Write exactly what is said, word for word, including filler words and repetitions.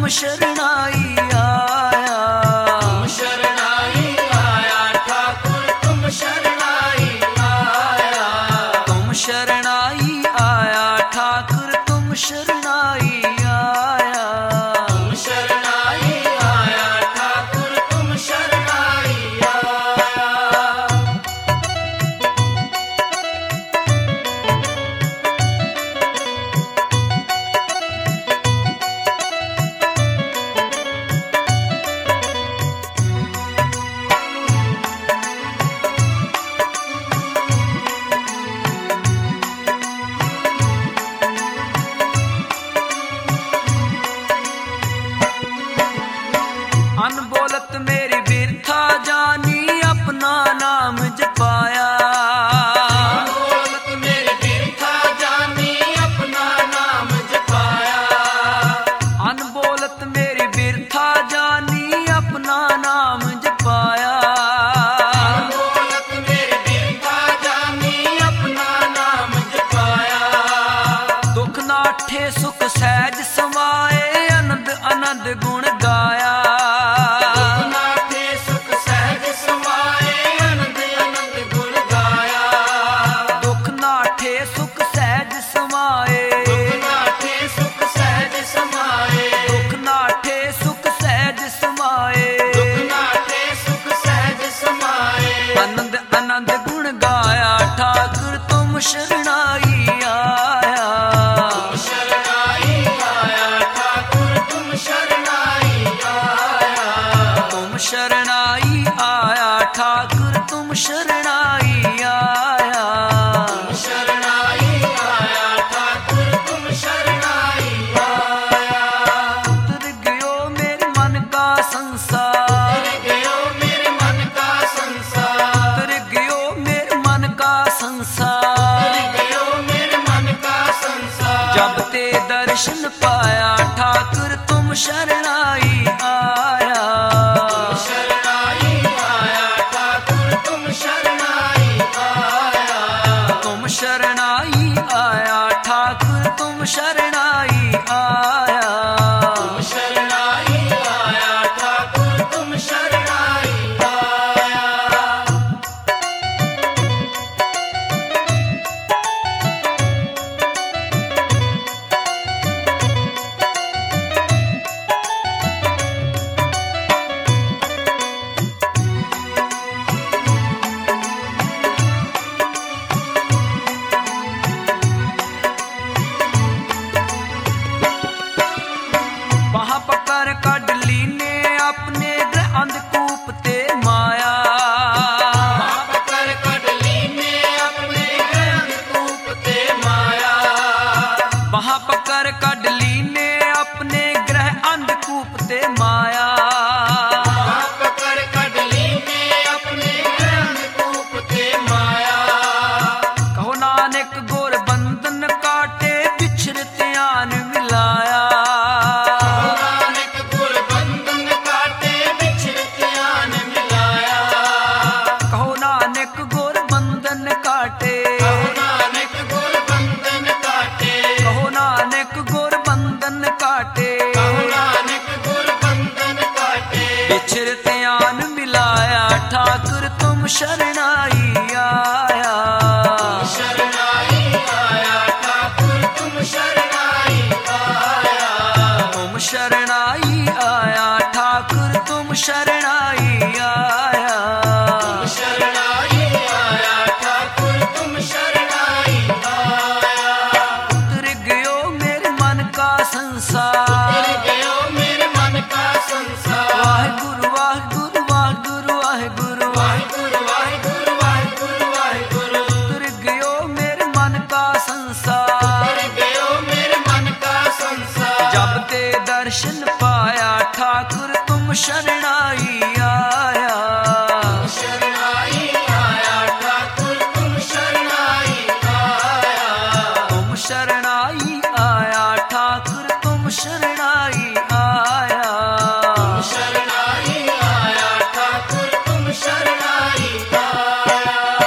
तुम शरणाई आया। तुम शरणाई आया ठाकुर तुम शरणाई आया। तुम शरणाई आया ठाकुर तुम शरणाई आया। तुम शरणाई आया ठाकुर तुम शरणाई आया। अनबोलत मेरी बिरथा जानी अपना नाम जपाया। अनबोलत मेरी बिरथा जानी अपना नाम जपाया। अनबोलत मेरी बिरथा जानी अपना नाम जपाया। अनबोलत मेरी बिरथा जानी अपना नाम जपाया। दुख नाठे सुख सहज समाए आनंद आनंद गुण गाया। आनंद आनंद गुण गाया ठाकुर तुम शरणाई आया। तुम शरणाई आया ठाकुर तुम शरणाई आया। तुम शरणाई आया ठाकुर तुम शरणाई आया। तुम शरणाई आया ठाकुर तुम शरणाई आया। उतर गयो मेरे मन का संसार। उतर गयो मेरे मन का संसार। उतर गयो मेरे मन का संसार। उतर गयो मेरे मन का संसार। जब ते दर्शन पाया ठाकुर तुम शरणाई आया। तुम शरणाई आया ठाकुर तुम शरणाई आया। तुम शरणाई आया ठाकुर तुम शरणाई आया। तुम शरणाई आया ठाकुर तुम शरणाई आया। वहां पकड़ कड लीने अपने ग्रह अंधकूप ते माया। पकड़ कडली ने अपने अंधकूप ते माया। वहां पकड़ कड लीने अपने ग्रह अंधकूप ते माया। पकड़ कडली ने अपने अंधकूप ते माया। कहो नानक गोर बंधन काटे बिछड़ त्यान मिलाया। नानक गुर बंधन काटे बिछड़ त्यान मिलाया। कहो नानक गोर बंधन काटे। कहो नानक गुर बंधन काटे। कहो नानक गोर बंधन काटे। कहो नानक गुर बंधन काटे। बिछड़ त्यान मिलाया ठाकुर तुम शरणाई आया। तुम शरणाई आया ठाकुर तुम शरणाई आया। तुम शरणाई आया ठाकुर तुम शरणाई आया। तुम शरणाई आया ठाकुर तुम शरणाई आया। उतर गयो मेरे मन का संसार। उतर गयो मेरे मन का संसार। वाहिगुरु वाहिगुरु वाहिगुरु वाहिगुरु। वाहिगुरु वाहिगुरु वाहिगुरु वाहिगुरु। उतर गयो मेरे मन का संसार। उतर गयो मेरे मन का संसार। जब ते दर्शन पाया ठाकुर तुम शरणाई आया। तुम शरणाई आया ठाकुर तुम शरणाई आया। तुम शरणाई आया ठाकुर तुम शरणाई आया। तुम शरणाई आया ठाकुर तुम शरणाई आया।